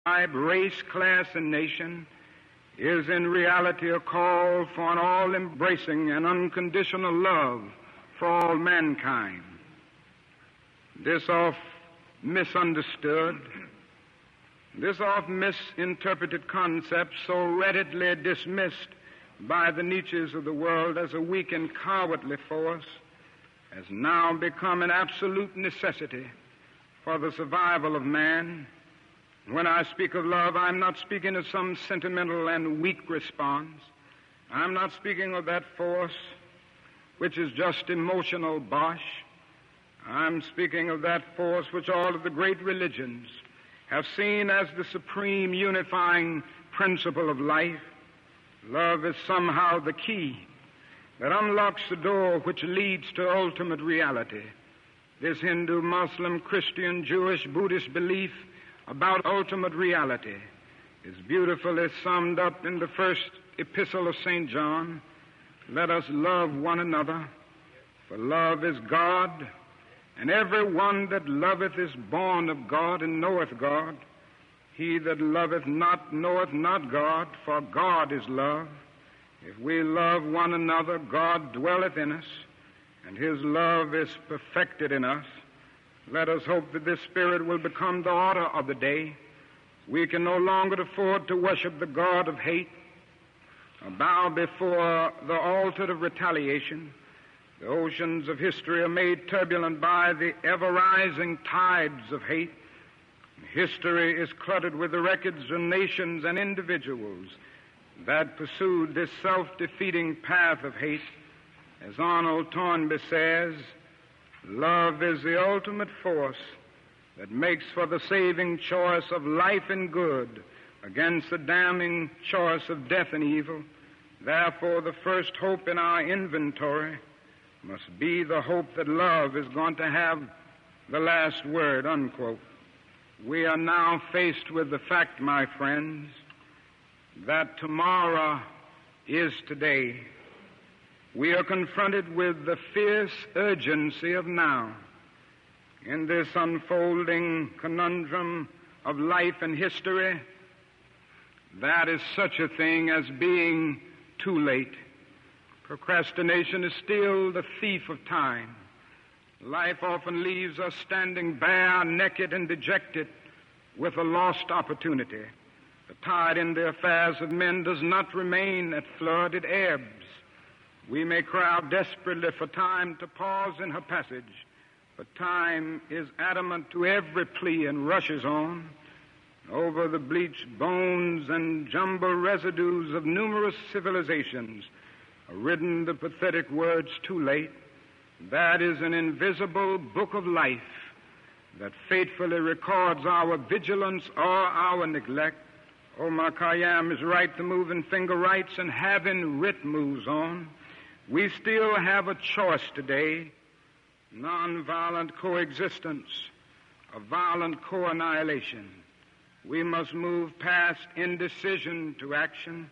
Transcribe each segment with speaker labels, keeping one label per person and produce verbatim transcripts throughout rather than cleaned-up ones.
Speaker 1: tribe, race, class, and nation is in reality a call for an all-embracing and unconditional love for all mankind. This oft misunderstood, this oft misinterpreted concept, so readily dismissed by the Nietzsches of the world as a weak and cowardly force, has now become an absolute necessity for the survival of man. When I speak of love, I'm not speaking of some sentimental and weak response. I'm not speaking of that force which is just emotional bosh. I'm speaking of that force which all of the great religions have seen as the supreme unifying principle of life. Love is somehow the key that unlocks the door which leads to ultimate reality. This Hindu, Muslim, Christian, Jewish, Buddhist belief about ultimate reality is beautifully summed up in the first epistle of Saint John. Let us love one another, for love is God, and every one that loveth is born of God and knoweth God. He that loveth not knoweth not God, for God is love. If we love one another, God dwelleth in us, and his love is perfected in us. Let us hope that this spirit will become the order of the day. We can no longer afford to worship the god of hate, or bow before the altar of retaliation. The oceans of history are made turbulent by the ever-rising tides of hate. History is cluttered with the records of nations and individuals that pursued this self-defeating path of hate. As Arnold Toynbee says, love is the ultimate force that makes for the saving choice of life and good against the damning choice of death and evil. Therefore, the first hope in our inventory must be the hope that love is going to have the last word, unquote. We are now faced with the fact, my friends, that tomorrow is today. We are confronted with the fierce urgency of now. In this unfolding conundrum of life and history, that is such a thing as being too late. Procrastination is still the thief of time. Life often leaves us standing bare, naked, and dejected with a lost opportunity. The tide in the affairs of men does not remain at flood, it ebbs. We may cry out desperately for time to pause in her passage, but time is adamant to every plea and rushes on. Over the bleached bones and jumbled residues of numerous civilizations are written the pathetic words, too late. That is an invisible book of life that faithfully records our vigilance or our neglect. Omar Khayyam is right, the moving finger writes, and having writ moves on. We still have a choice today, nonviolent coexistence, a violent co-annihilation. We must move past indecision to action.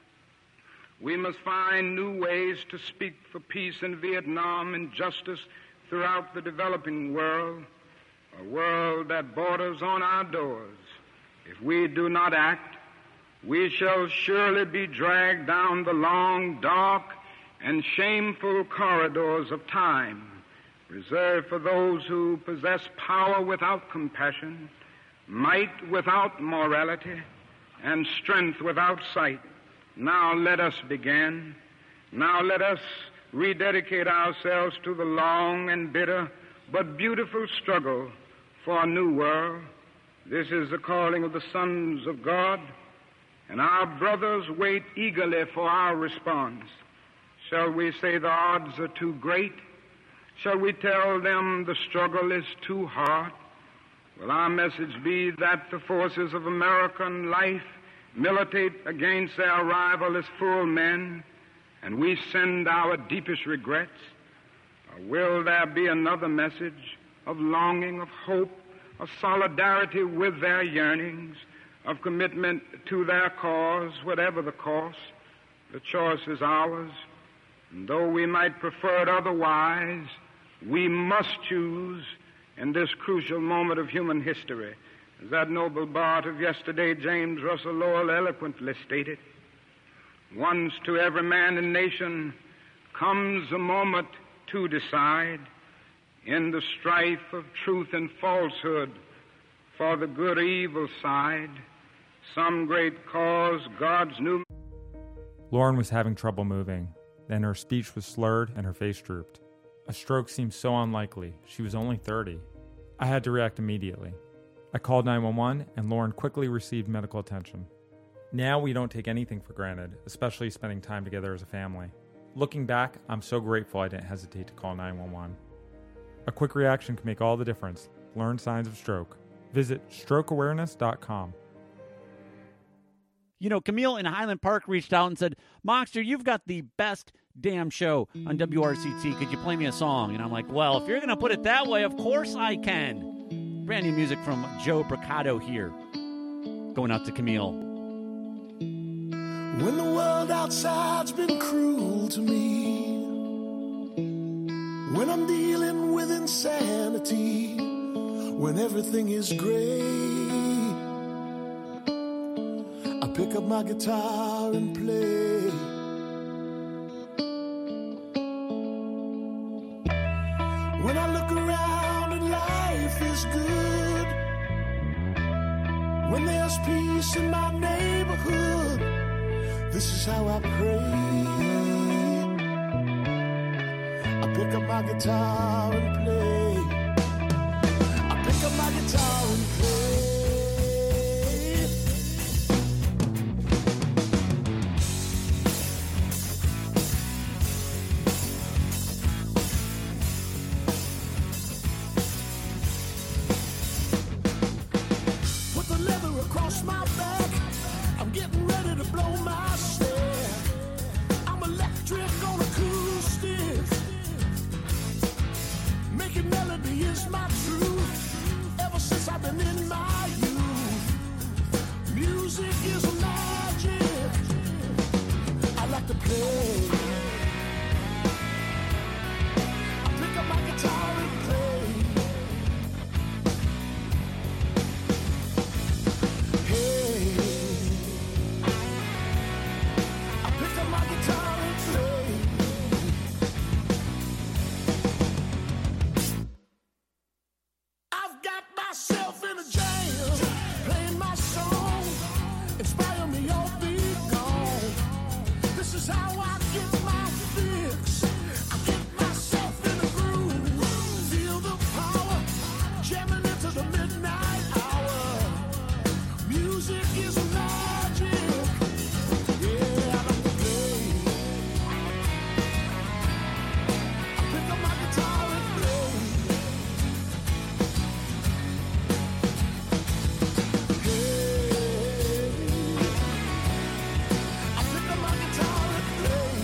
Speaker 1: We must find new ways to speak for peace in Vietnam and justice throughout the developing world, a world that borders on our doors. If we do not act, we shall surely be dragged down the long, dark, and shameful corridors of time, reserved for those who possess power without compassion, might without morality, and strength without sight. Now let us begin. Now let us rededicate ourselves to the long and bitter but beautiful struggle for a new world. This is the calling of the sons of God, and our brothers wait eagerly for our response. Shall we say the odds are too great? Shall we tell them the struggle is too hard? Will our message be that the forces of American life militate against their rival as full men, and we send our deepest regrets? Or will there be another message of longing, of hope, of solidarity with their yearnings, of commitment to their cause, whatever the cost? The choice is ours. And though we might prefer it otherwise, we must choose in this crucial moment of human history. As that noble bard of yesterday, James Russell Lowell, eloquently stated, once to every man and nation comes a moment to decide in the strife of truth and falsehood for the good or evil side, some great cause God's new...
Speaker 2: Lauren was having trouble moving. Then her speech was slurred and her face drooped. A stroke seemed so unlikely. She was only thirty. I had to react immediately. I called nine one one and Lauren quickly received medical attention. Now we don't take anything for granted, especially spending time together as a family. Looking back, I'm so grateful I didn't hesitate to call nine one one. A quick reaction can make all the difference. Learn signs of stroke. Visit stroke awareness dot com.
Speaker 3: You know, Camille in Highland Park reached out and said, Moxter, you've got the best damn show on W R C T. Could you play me a song? And I'm like, well, if you're going to put it that way, of course I can. Brand new music from Joe Bricado here. Going out to Camille.
Speaker 4: When the world outside's been cruel to me, when I'm dealing with insanity, when everything is gray, I pick up my guitar and play. When I look around and life is good, when there's peace in my neighborhood, this is how I pray. I pick up my guitar and play. I pick up my guitar and play. Put the leather across my back. I'm getting ready to blow my stare. I'm electric on acoustic. Making melody is my truth. Ever since I've been in my youth, music is magic. I like to play. I pick up my guitar and play. Hey, I pick up my guitar and play. I've got myself in a jam, playing my song, inspire me all beat gone. This is how I get my fix. I get myself in a groove, feel the power, jamming into the midnight hour. Music is magic. Yeah, I like to play. I pick up my guitar and play. Hey, I pick up my guitar and play.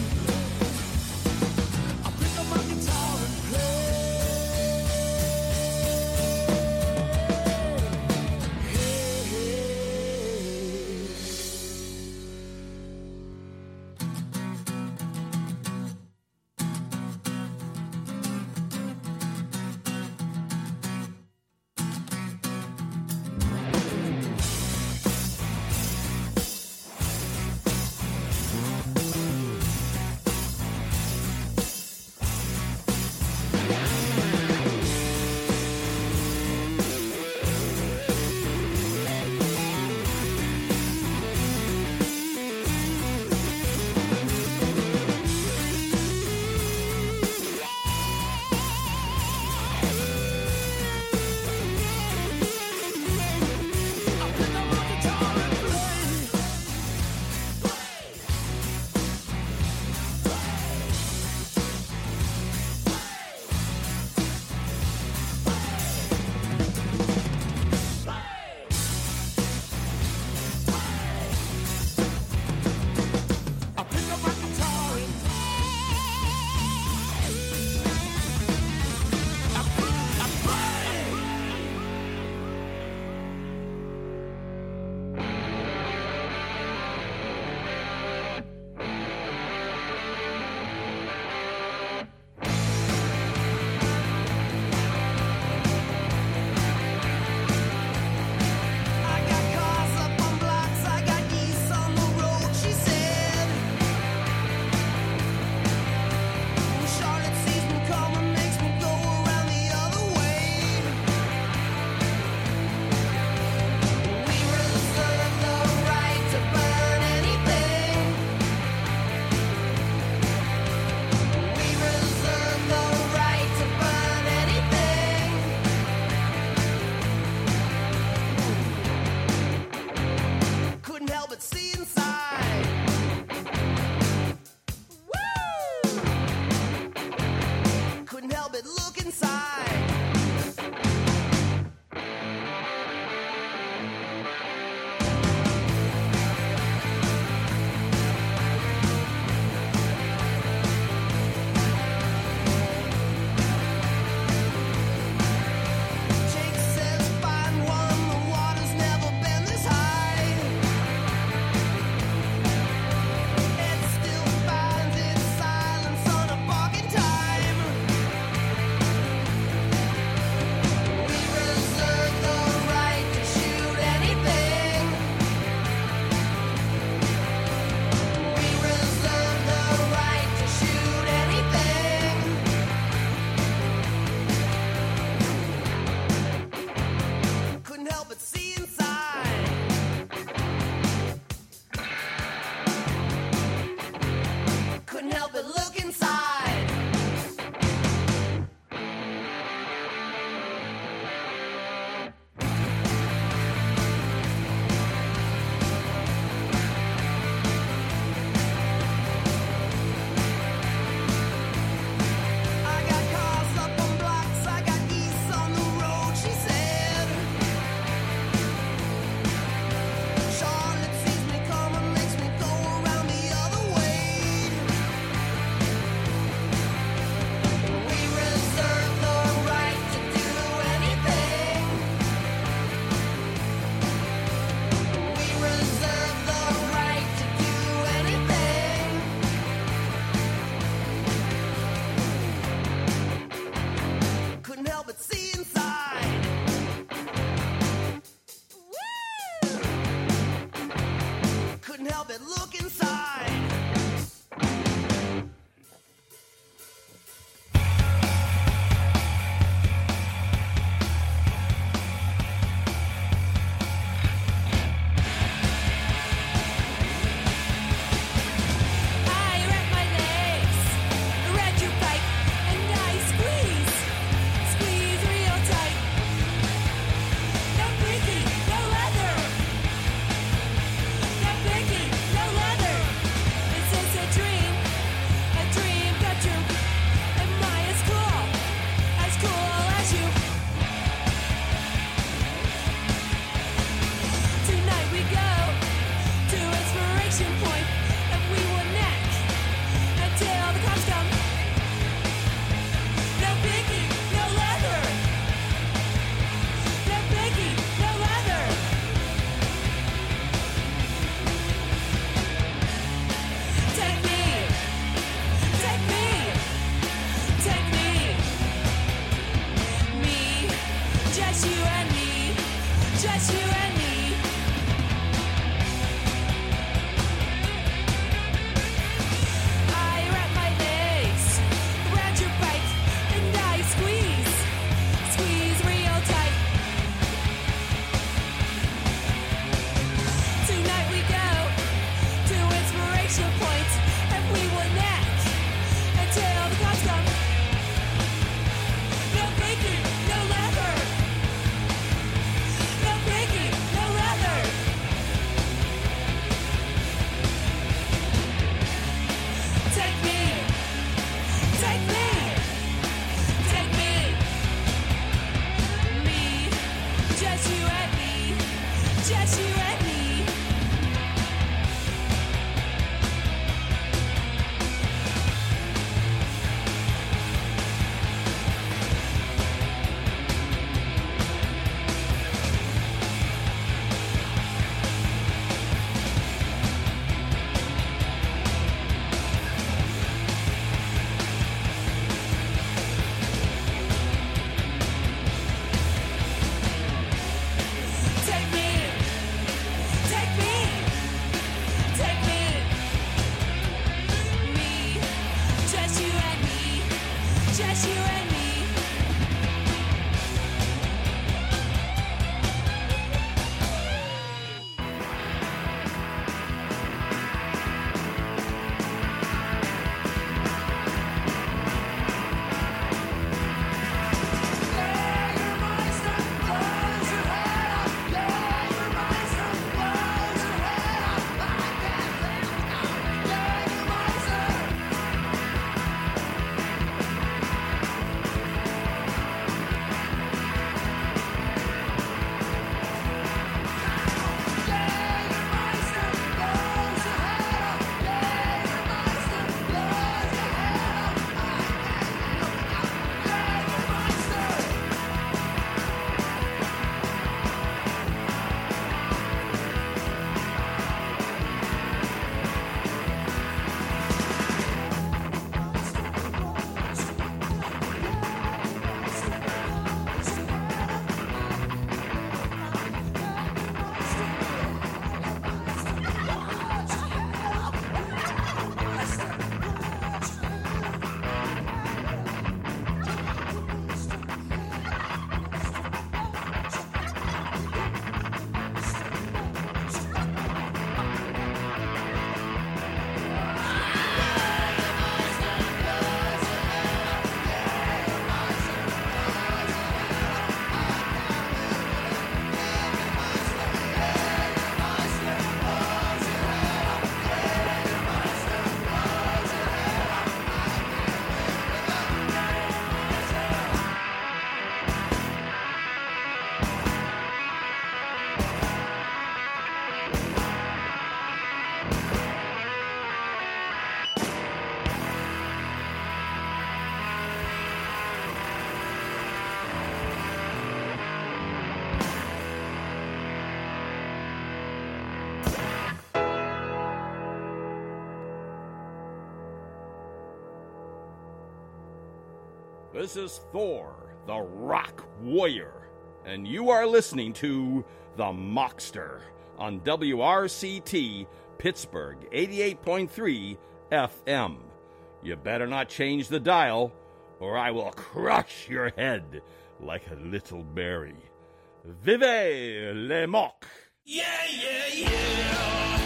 Speaker 5: This is Thor, the Rock Warrior, and you are listening to The Mockster on W R C T Pittsburgh eighty-eight point three F M. You better not change the dial, or I will crush your head like a little berry. Vive les mocs! Yeah, yeah, yeah!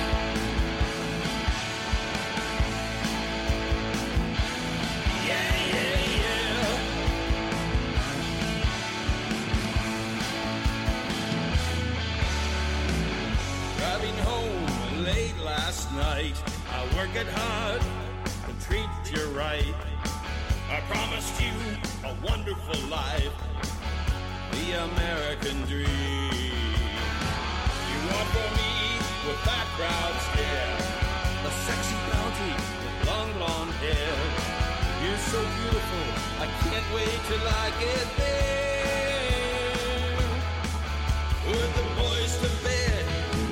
Speaker 5: Driving home late last night, I work it hard and treat you right. I promised you a wonderful life, the American dream. You want for me with that proud stare, a sexy bounty with long blonde hair. You're so beautiful, I can't wait till I get there. With the boys to bed,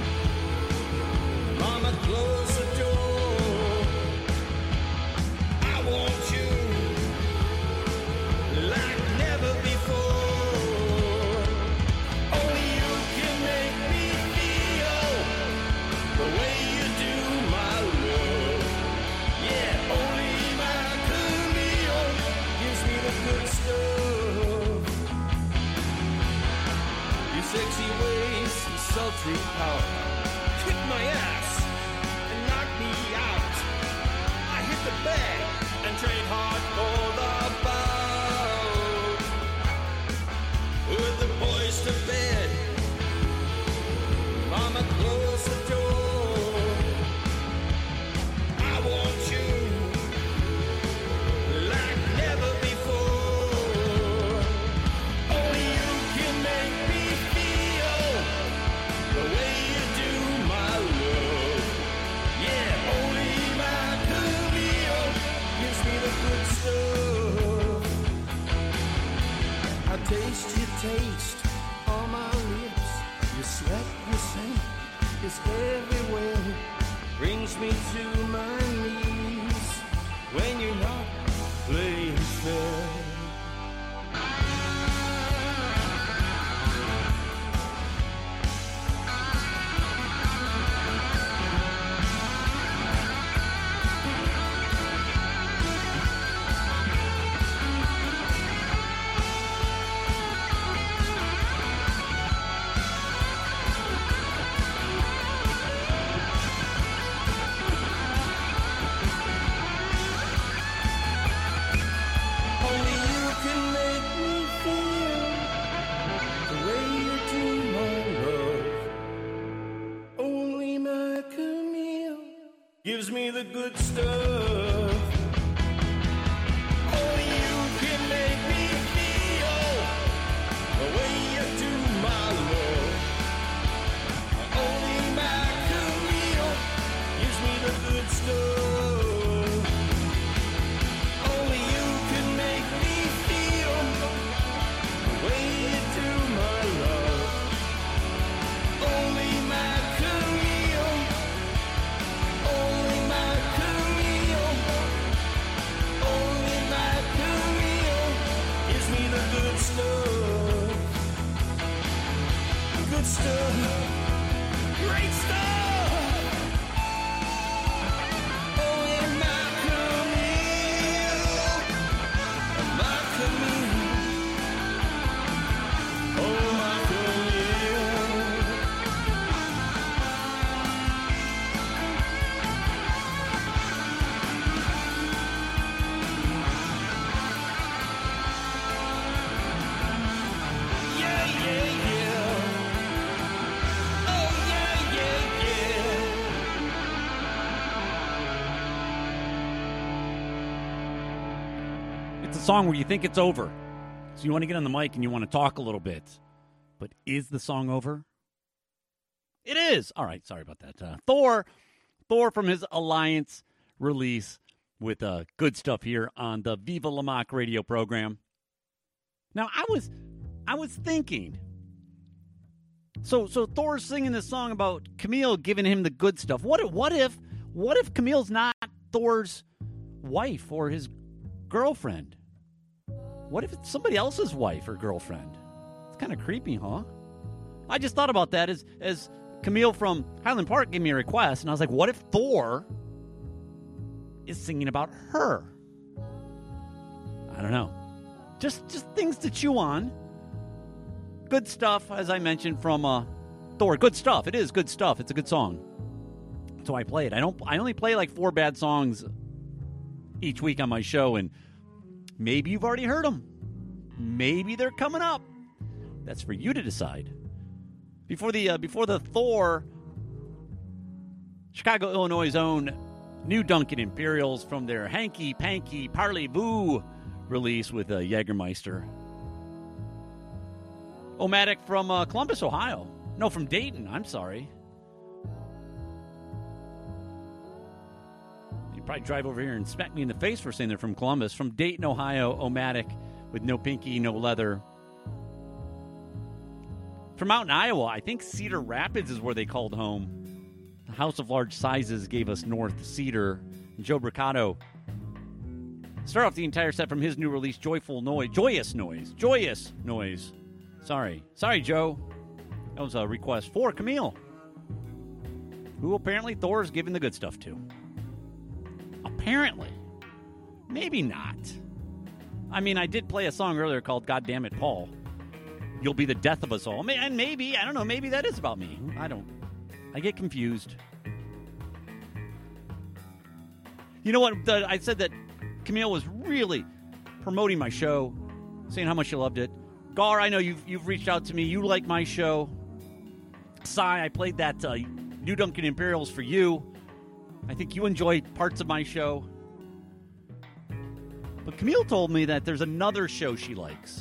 Speaker 5: Mama, close the door. I want you like never before. Only you can make me feel the way you do my love. Yeah, only my Camille gives me the good stuff. Your sexy ways and sultry power kick my ass and knock me out. I hit the bag and train hard for the bout. With the boys to bed, Mama, close the door. I want you like never before. Only you can make me feel the way you do my love. Yeah, only my Camille gives me the good stuff. I taste your taste on my lips. Your sweat, your scent is everywhere. Brings me to my knees when you're not playing fair. Only you can make me feel the way you do my love. Only my Camille gives me the good stuff. Only you can make me feel the way you do my love. Only my Camille gives me the good stuff. Only you can make me feel the way you do my love. Only my Camille. Only my Camille. Only my Camille gives me the good stuff. Good stuff. Great stuff. Only my Camille. My Camille. Oh, my Camille. Yeah, yeah, yeah. Oh, yeah, yeah, yeah.
Speaker 3: It's a song where you think it's over. So you want to get on the mic and you want to talk a little bit. But is the song over? It is. All right, sorry about that. Uh, Thor, Thor from his Alliance release with uh, good stuff here on the Viva La Mock radio program. Now, I was I was thinking, so so Thor's singing this song about Camille giving him the good stuff. What if, what if what if Camille's not Thor's wife or his girlfriend? What if it's somebody else's wife or girlfriend? It's kind of creepy, huh? I just thought about that as, as Camille from Highland Park gave me a request, and I was like, what if Thor is singing about her? I don't know. Just just things to chew on. Good stuff, as I mentioned, from uh, Thor. Good stuff. It is good stuff. It's a good song. So I play it. I don't. I only play like four bad songs each week on my show, and maybe you've already heard them. Maybe they're coming up. That's for you to decide. Before the uh, before the Thor, Chicago, Illinois' own New Dunkin' Imperials from their Hanky Panky Parley-Vous release with uh, Jägermeister. Omatic from uh, Columbus, Ohio. No, from Dayton. I'm sorry. You probably drive over here and smack me in the face for saying they're from Columbus. From Dayton, Ohio, Omatic with No Pinky, No Leather. From out in Iowa, I think Cedar Rapids is where they called home. The House of Large Sizes gave us North Cedar. And Joe Bricado start off the entire set from his new release, Joyful Noise. Joyous Noise. Joyous Noise. Sorry. Sorry, Joe. That was a request for Camille, who apparently Thor is giving the good stuff to. Apparently. Maybe not. I mean, I did play a song earlier called God Damn It, Paul. You'll be the death of us all. And maybe, I don't know, maybe that is about me. I don't. I get confused. You know what? The, I said that Camille was really promoting my show, saying how much she loved it. Gar, I know you've, you've reached out to me. You like my show. Sai, I played that uh, New Dunkin' Imperials for you. I think you enjoy parts of my show. But Camille told me that there's another show she likes.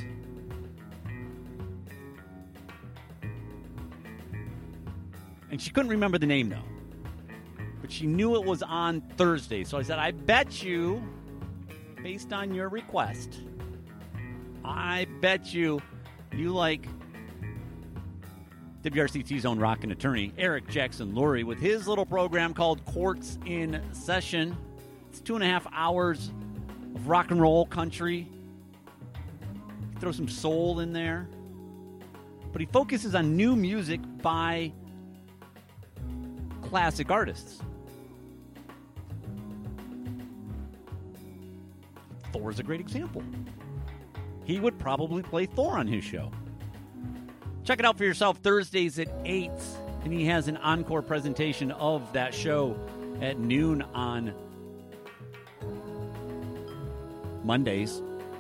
Speaker 3: And she couldn't remember the name, though. But she knew it was on Thursday. So I said, I bet you, based on your request, I bet you you like W R C T's own rockin' attorney, Eric Jackson Lurie, with his little program called Courts in Session. It's two and a half hours of rock and roll country. Throw some soul in there. But he focuses on new music by classic artists. Thor's a great example. He would probably play Thor on his show. Check it out for yourself Thursdays at eight, and he has an encore presentation of that show at noon on Mondays.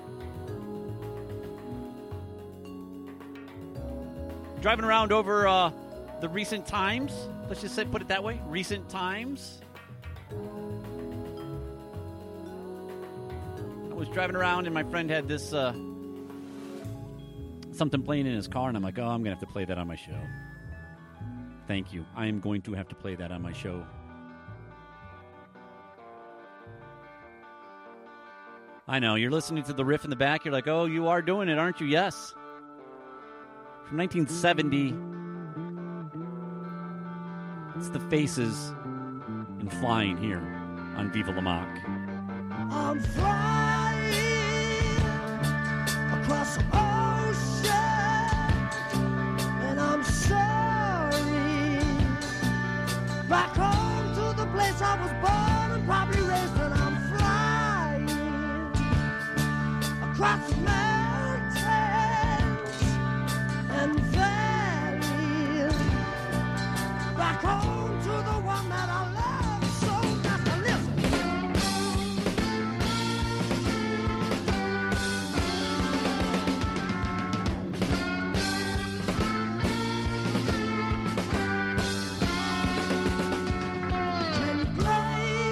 Speaker 3: Driving around over uh, the recent times, let's just say, put it that way, recent times. I was driving around and my friend had this uh, something playing in his car, and I'm like, oh, I'm going to have to play that on my show. Thank you. I am going to have to play that on my show. I know, you're listening to the riff in the back. You're like, oh, you are doing it, aren't you? Yes. From nineteen seventy, it's the Faces and Flying here on Viva La Mock.
Speaker 4: I'm flying across the ocean, and I'm sorry. Back home to the place I was born and probably raised, and I'm flying across the mountains and valleys. Back home to the one that I love so much. To listen. When you play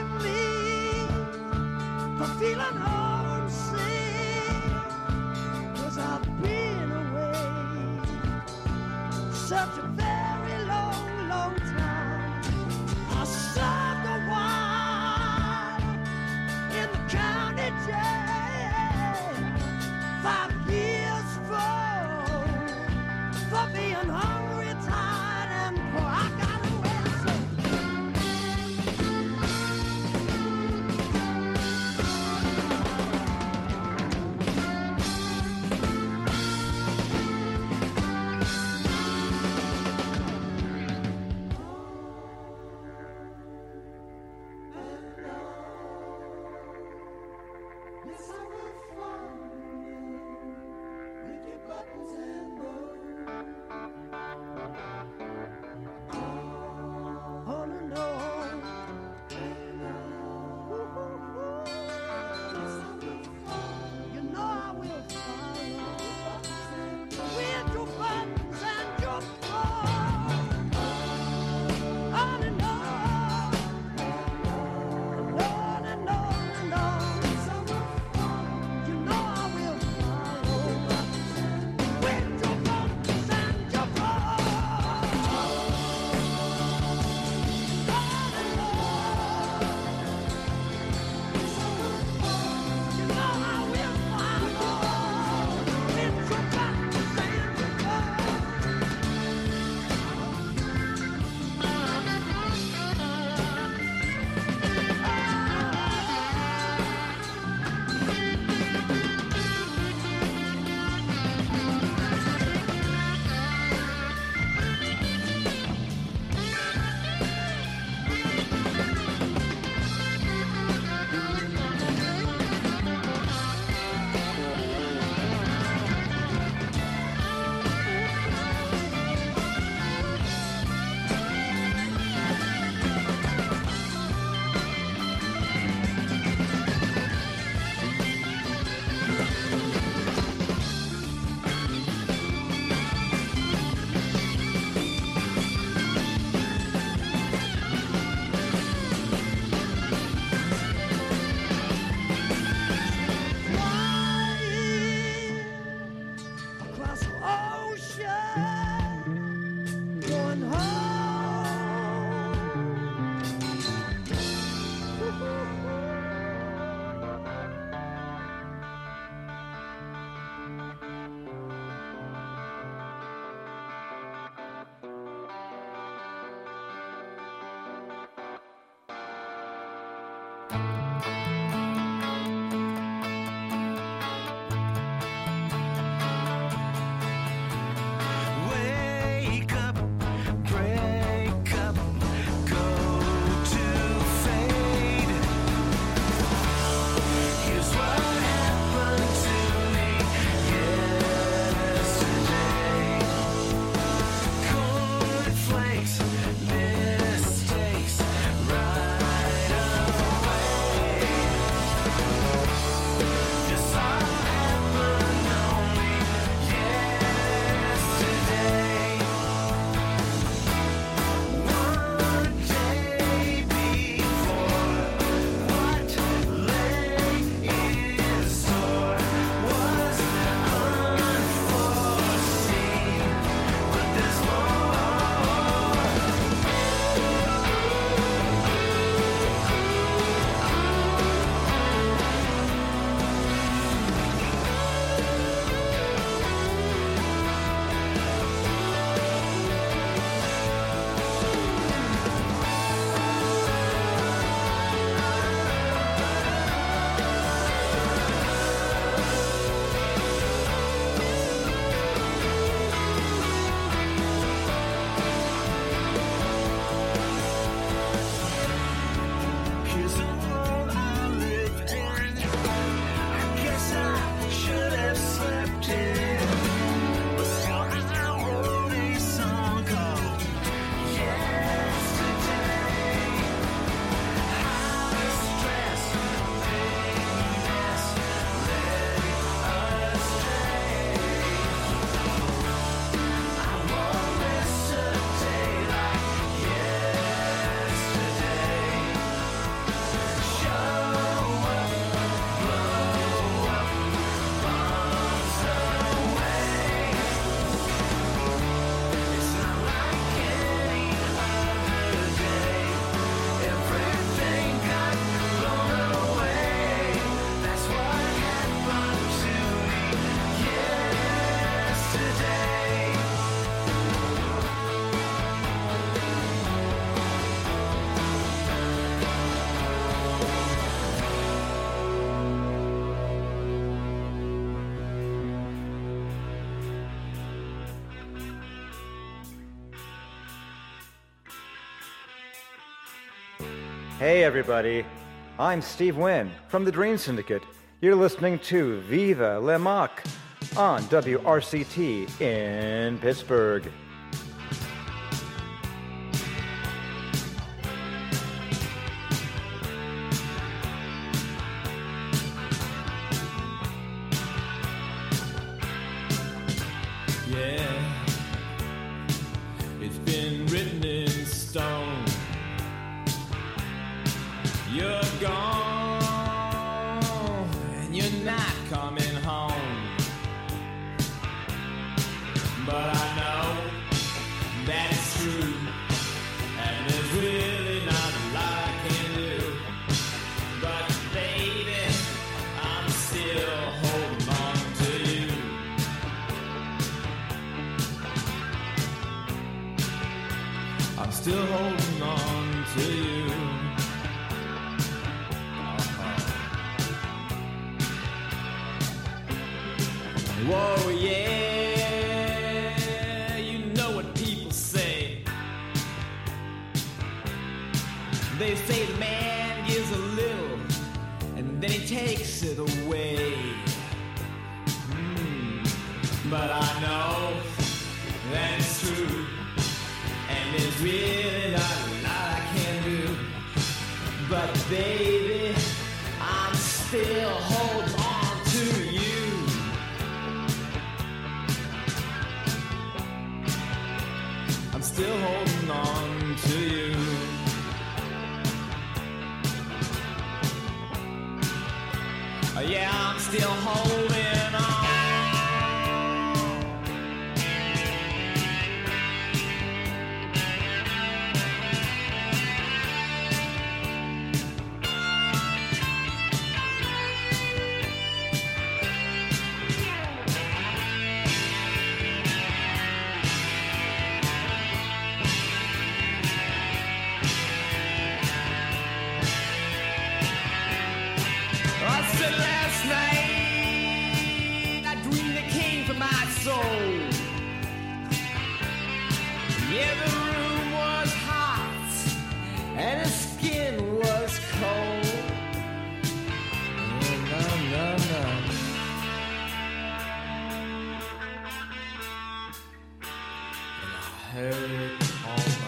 Speaker 6: Hey everybody, I'm Steve Wynn from the Dream Syndicate. You're listening to Viva Le Mac on W R C T in Pittsburgh.
Speaker 5: Yeah, it's been written in stone. You're gone, and you're not coming home. But I know that's true, and there's really not a lot I can do. But baby, I'm still holding on to you. I'm still holding on to you. Whoa, yeah, you know what people say. They say the man gives a little, and then he takes it away. Mm, but I know that's true, and there's really not a lot I can do. But baby, I'm still holding on to you. I'm still holding on to you. Oh, yeah, I'm still holding on. I said last night I dreamed it came from my soul. Yeah, the room was hot and his skin was cold. Oh, no, no, no. And I heard it all my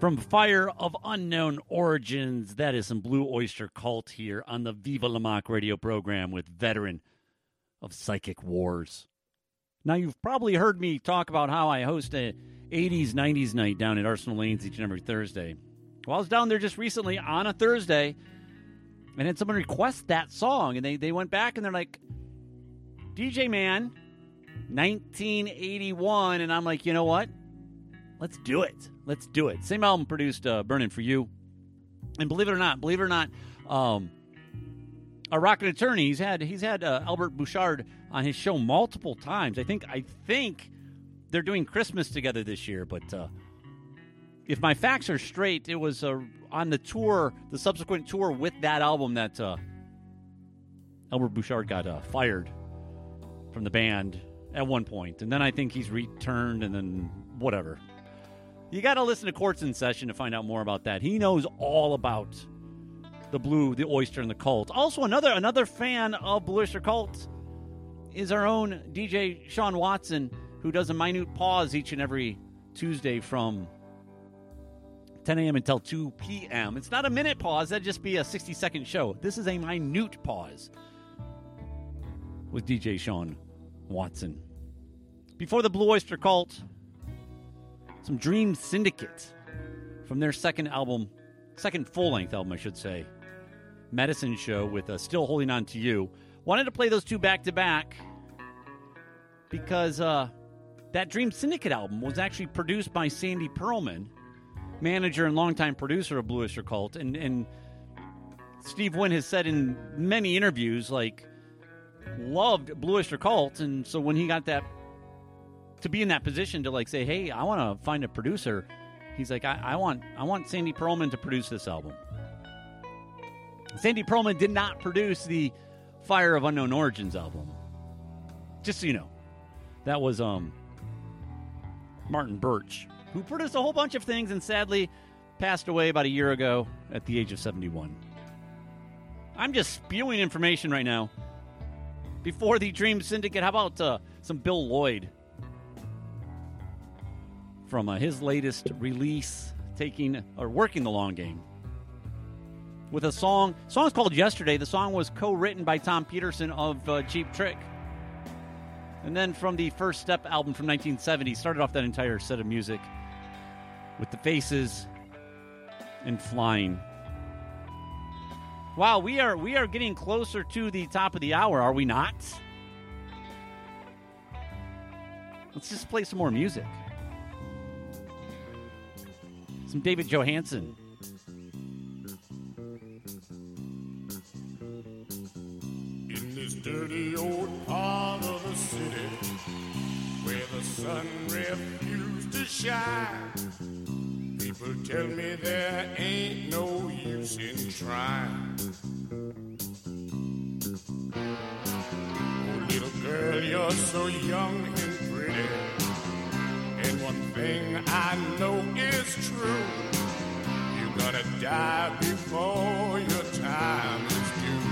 Speaker 3: From Fire of Unknown Origins, that is some Blue Oyster Cult here on the Viva La Mock radio program with veteran of Psychic Wars. Now, you've probably heard me talk about how I host a eighties, nineties night down at Arsenal Lanes each and every Thursday. Well, I was down there just recently on a Thursday and had someone request that song, and they, they went back and they're like, D J Man, nineteen eighty-one, and I'm like, you know what? Let's do it. Let's do it. Same album produced uh, Burning for You. And believe it or not, believe it or not, um, a Rockin' Attorney, he's had he's had uh, Albert Bouchard on his show multiple times. I think I think they're doing Christmas together this year, but uh, if my facts are straight, it was uh, on the tour, the subsequent tour with that album that uh, Albert Bouchard got uh, fired from the band at one point. And then I think he's returned, and then whatever. You got to listen to Courts in Session to find out more about that. He knows all about the Blue, the Oyster, and the Cult. Also, another another fan of Blue Oyster Cult is our own D J Sean Watson, who does a minute pause each and every Tuesday from ten a.m. until two p.m. It's not a minute pause. That'd just be a sixty-second show. This is a minute pause with D J Sean Watson. Before the Blue Oyster Cult, some Dream Syndicate from their second album, second full-length album, I should say, Medicine Show with uh, Still Holding On To You. Wanted to play those two back-to-back because uh, that Dream Syndicate album was actually produced by Sandy Pearlman, manager and longtime producer of Blue Oyster Cult. And, and Steve Wynn has said in many interviews, like, loved Blue Oyster Cult. And so when he got that, to be in that position to, like, say, hey, I want to find a producer, he's like, I, I want I want Sandy Pearlman to produce this album. Sandy Pearlman did not produce the Fire of Unknown Origins album. Just so you know. That was um Martin Birch, who produced a whole bunch of things and sadly passed away about a year ago at the age of seventy-one. I'm just spewing information right now. Before the Dream Syndicate, how about uh, some Bill Lloyd from uh, his latest release, taking or working the long game with a song. The song's called Yesterday. The song was co-written by Tom Peterson of uh, Cheap Trick. And then from the First Step album from nineteen seventy, started off that entire set of music with The Faces and Flying. Wow, we are we are getting closer to the top of the hour, are we not? Let's just play some more music. Some David Johansen.
Speaker 4: In this dirty old part of the city where the sun refused to shine, people tell me there ain't no use in trying. Oh, little girl, you're so young and pretty, and one thing I know is true, you're gonna die before your time is due.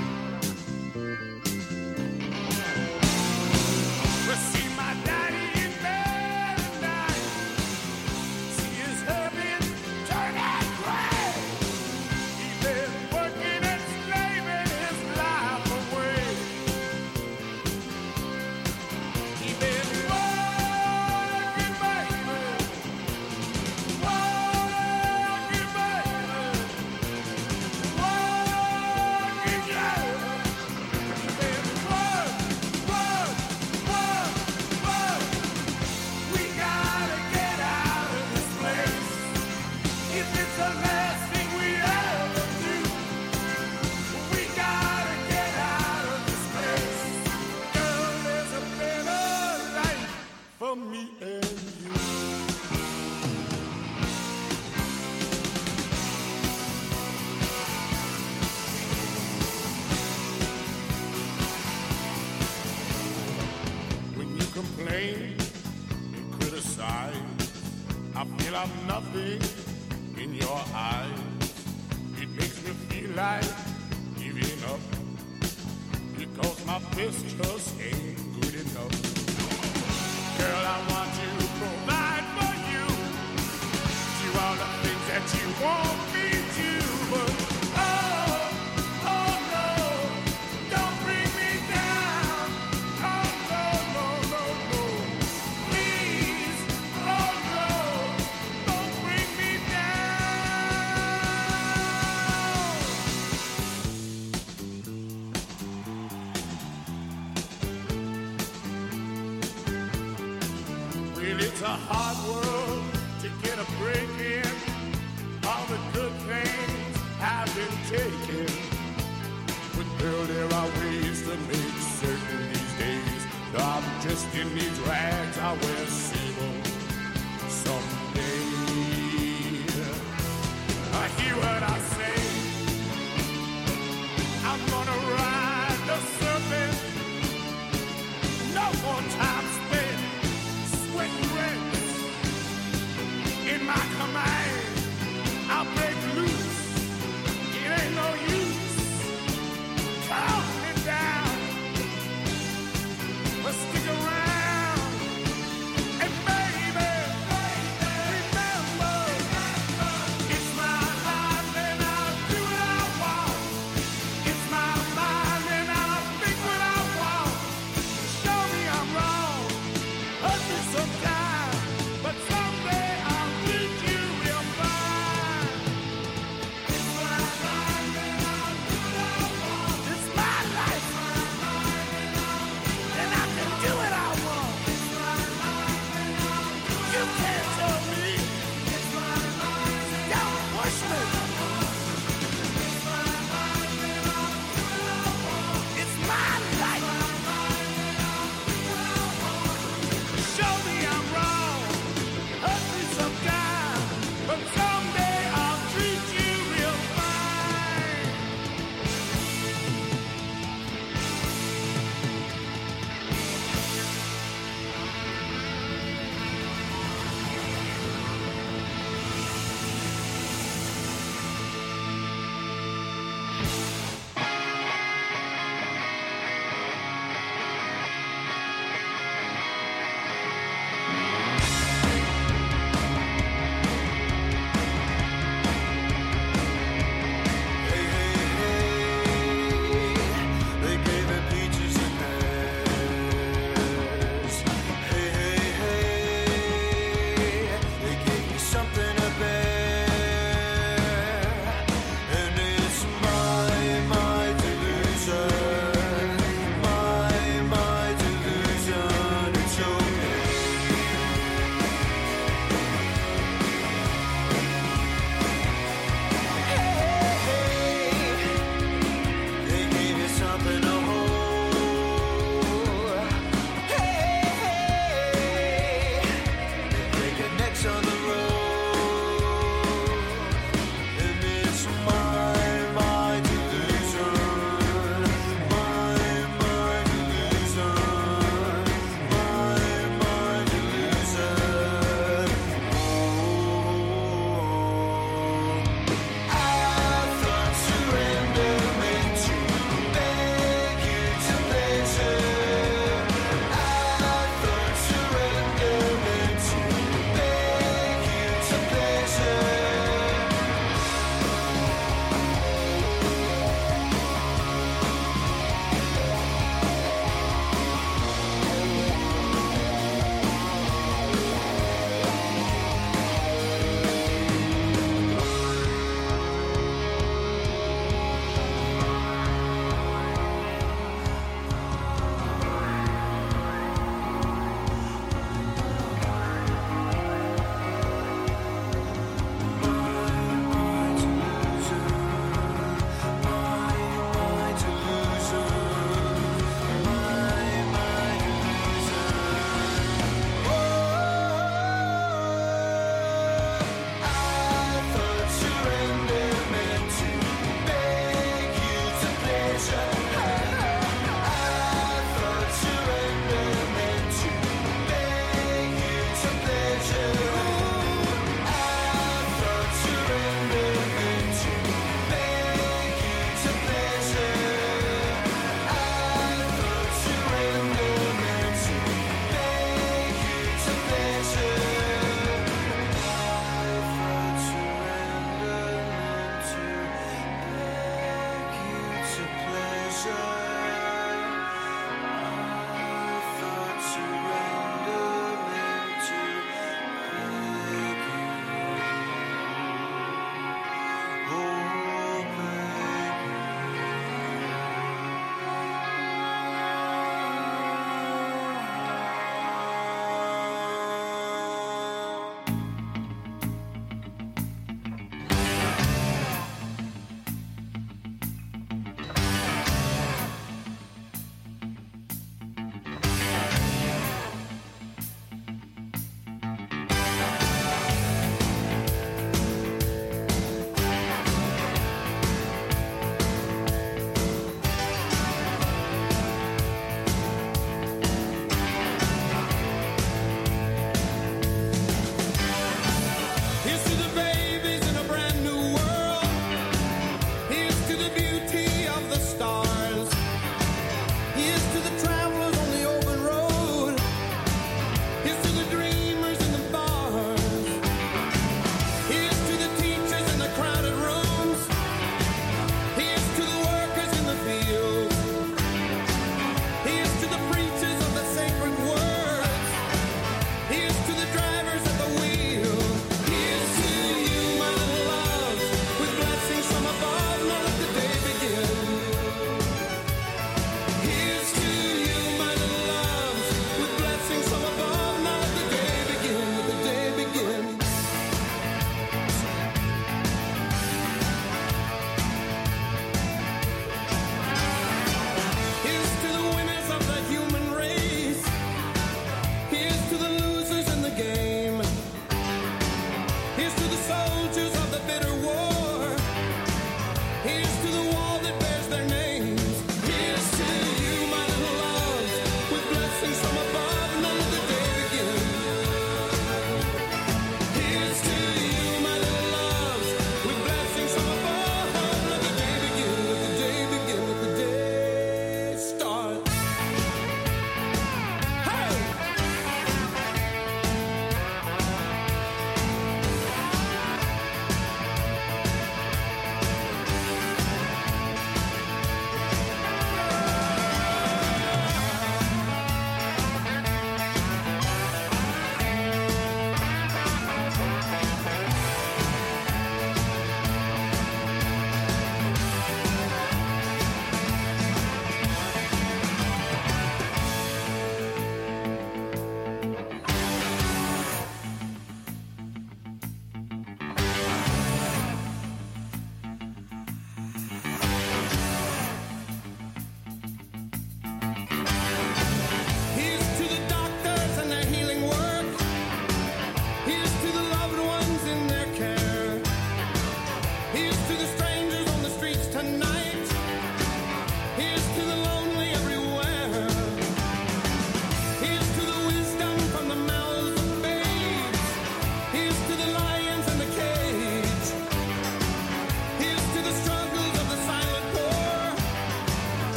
Speaker 4: Well, see my daddy in bed at night, see his husband turn that gray. He's been working and slaving his life away. He's been working, baby, working, baby, working, yeah. He's been work, work, work, work. We gotta get out of this place. If it's the last thing we ever do, we gotta get out of this place. Girl, there's a better life for me and you. When you complain and criticize, I feel I'm nothing in your eyes. It makes me feel like giving up, because my best just ain't good enough. Girl, I want to provide for you, do all the things that It's a hard world to get a break in. All the good things have been taken. But girl, there are ways to make certain these days that I'm just in these rags I wear sable someday. I hear what I say. I'm gonna ride the serpent. No more time spent sweating rents. In my command, I'll break loose. It ain't no use. Calm me down. But stick around.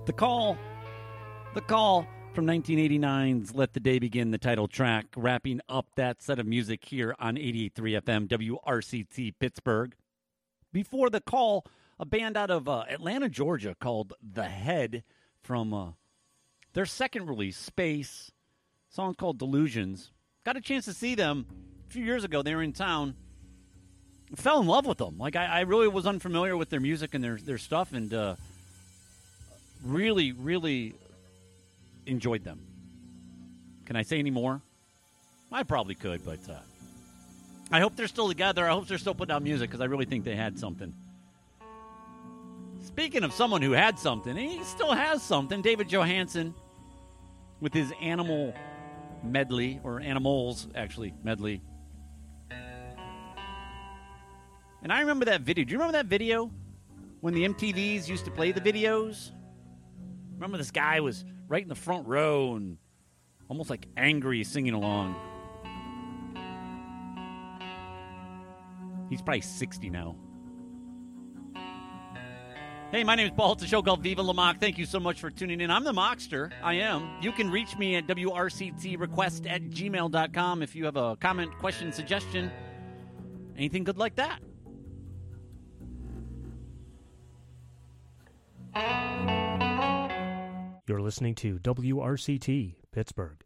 Speaker 3: The Call. The Call from nineteen eighty-nine's Let the Day Begin, the title track, wrapping up that set of music here on eighty-eight point three F M W R C T Pittsburgh. Before The Call, a band out of uh, Atlanta, Georgia called The Head from uh, their second release, Space. A song called Delusions. Got a chance to see them a few years ago. They were in town. Fell in love with them. Like, I, I really was unfamiliar with their music and their, their stuff, and uh, really, really enjoyed them. Can I say any more? I probably could, but uh, I hope they're still together. I hope they're still putting out music, because I really think they had something. Speaking of someone who had something, he still has something. David Johansen with his Animal medley, or Animals, actually, medley. And I remember that video. Do you remember that video? When the M T Vs used to play the videos? Remember this guy was right in the front row and almost like angry singing along. He's probably sixty now. Hey, my name is Paul. It's a show called Viva La Mock. Thank you so much for tuning in. I'm the Mockster. I am. You can reach me at W R C T request at gmail dot com if you have a comment, question, suggestion, anything good like that.
Speaker 7: You're listening to W R C T Pittsburgh.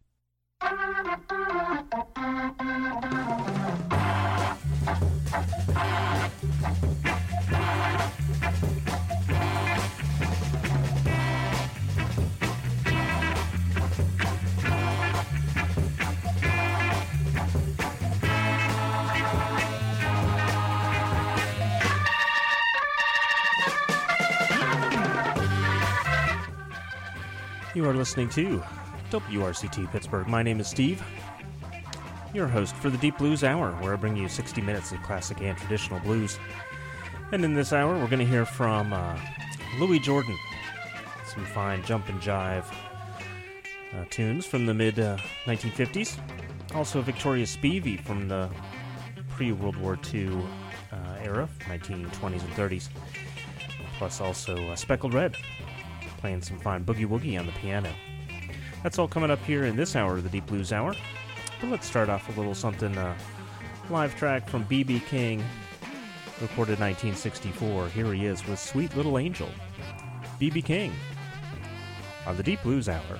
Speaker 7: You are listening to W R C T Pittsburgh. My name is Steve, your host for the Deep Blues Hour, where I bring you sixty minutes of classic and traditional blues. And in this hour, we're going to hear from uh, Louis Jordan, some fine jump and jive uh, tunes from the mid uh, nineteen fifties. Also, Victoria Spivey from the pre-World War Two uh, era, nineteen twenties and thirties. Plus, also uh, Speckled Red, playing some fine boogie-woogie on the piano. That's all coming up here in this hour of the Deep Blues Hour. But let's start off with a little something, uh, live track from B B King, recorded nineteen sixty-four. Here he is with Sweet Little Angel. B B King on the Deep Blues Hour.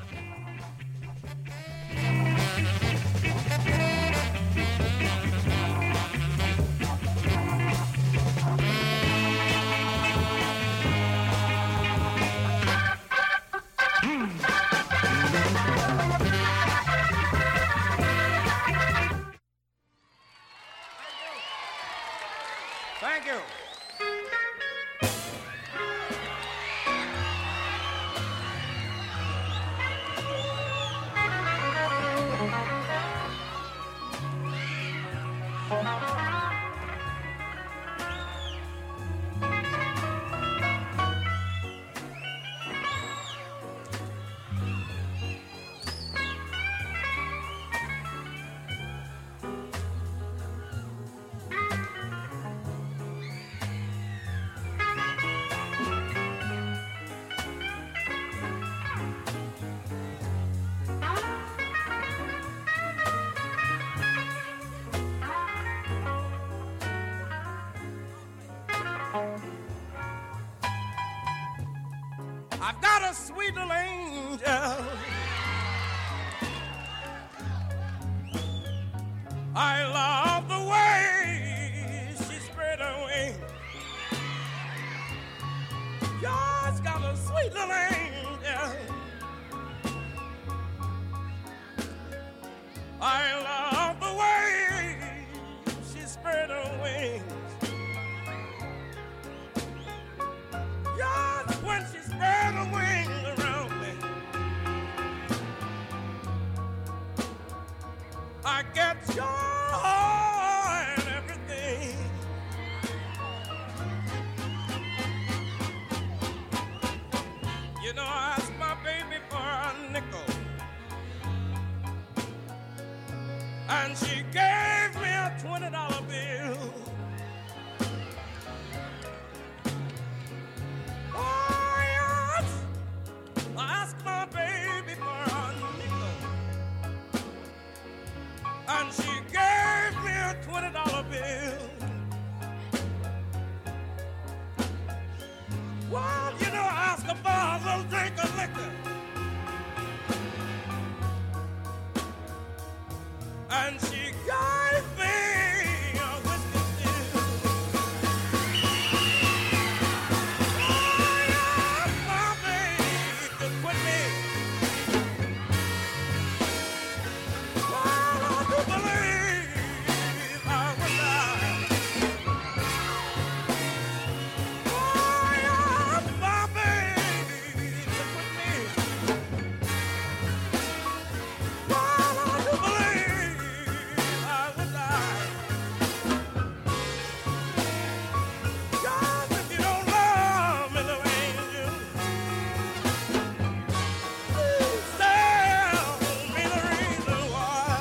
Speaker 1: Thank you. I've got a sweet little angel. I love the way she spread her wings. God's got a sweet little angel. I love the way she spread her wings. Just when she spread her wings around me, I get joy and everything. You know, I asked my baby for a nickel, and she gave me a twenty dollar bill. Oh, yes.
Speaker 5: and she gave me a whiskey still. Oh, yeah, my baby could quit me. Well, I do believe I would die. Oh, yeah, my baby could quit me. Well, I do believe I would die. God, if you don't love me, little angel, please tell me the reason why.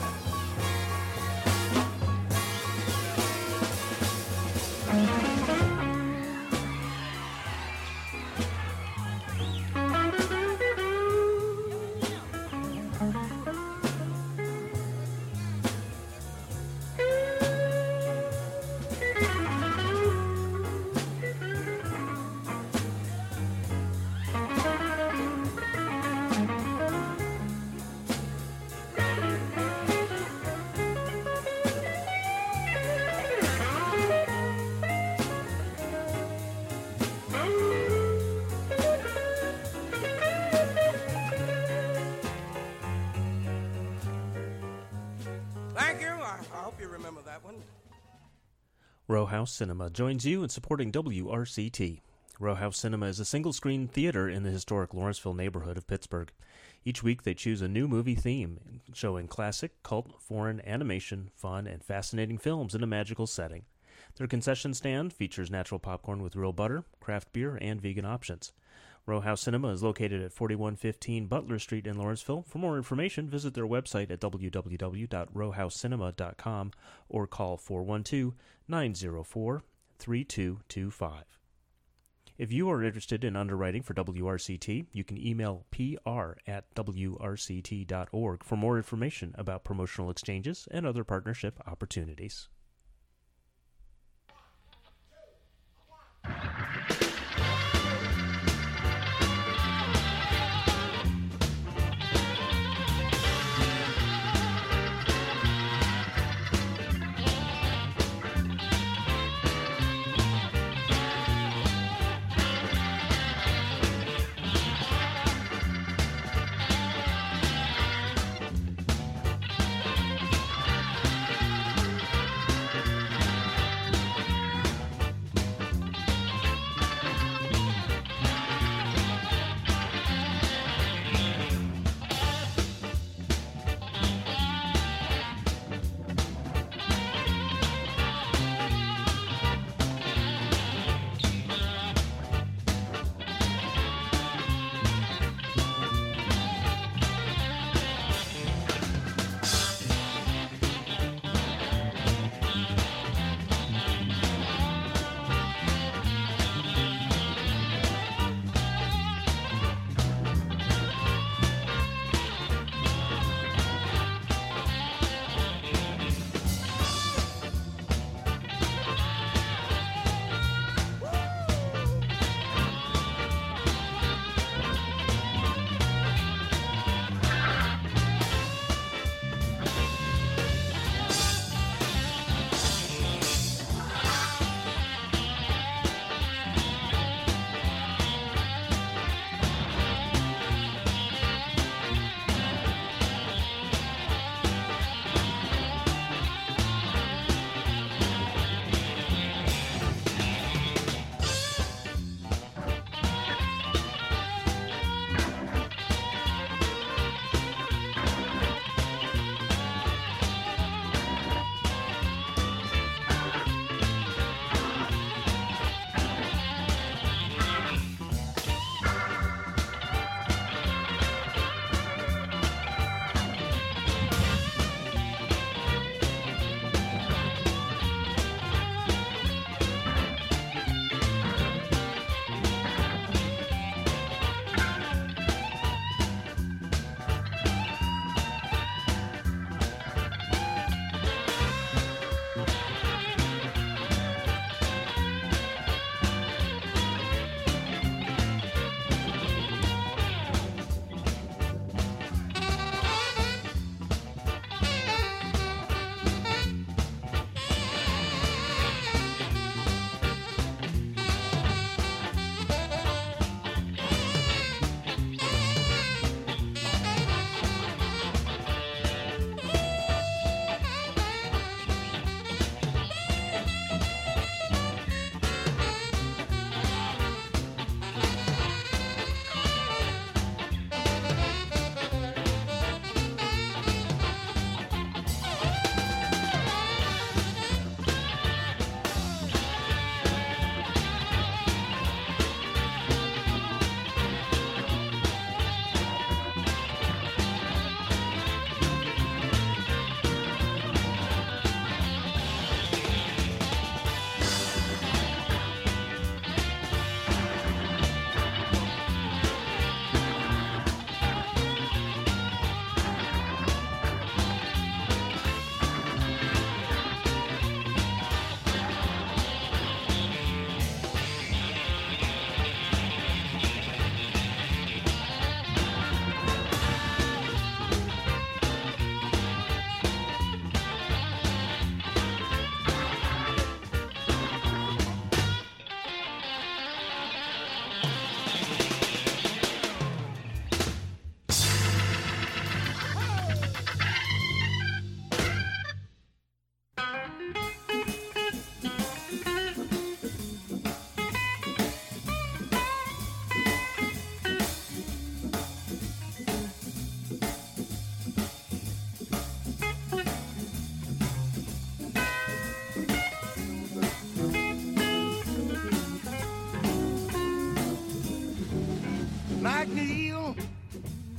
Speaker 5: Thank you. I, I hope you remember that one.
Speaker 7: Row House Cinema joins you in supporting W R C T. Row House Cinema is a single-screen theater in the historic Lawrenceville neighborhood of Pittsburgh. Each week they choose a new movie theme, showing classic, cult, foreign, animation, fun, and fascinating films in a magical setting. Their concession stand features natural popcorn with real butter, craft beer, and vegan options. Row House Cinema is located at forty-one fifteen Butler Street in Lawrenceville. For more information, visit their website at w w w dot row house cinema dot com or call four one two, nine zero four, three two two five. If you are interested in underwriting for W R C T, you can email p r at w r c t dot org for more information about promotional exchanges and other partnership opportunities.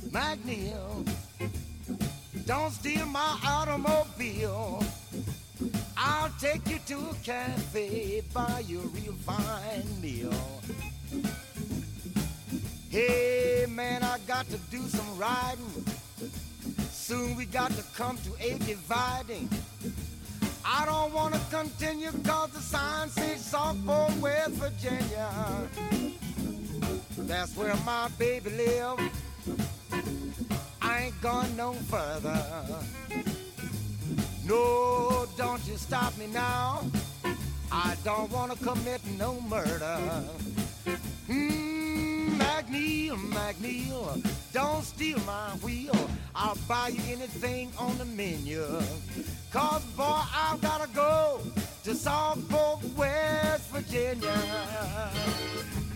Speaker 4: McNeil, don't steal my automobile. I'll take you to a cafe, buy you a real fine meal. Hey man, I got to do some riding. Soon we got to come to a dividing. I don't want to continue cause the sign says Southport, West Virginia. That's where my baby live. I ain't gone no further. No, don't you stop me now. I don't want to commit no murder. Mmm, McNeil, McNeil, don't steal my wheel. I'll buy you anything on the menu. Cause boy, I've gotta go to Southport, West Virginia.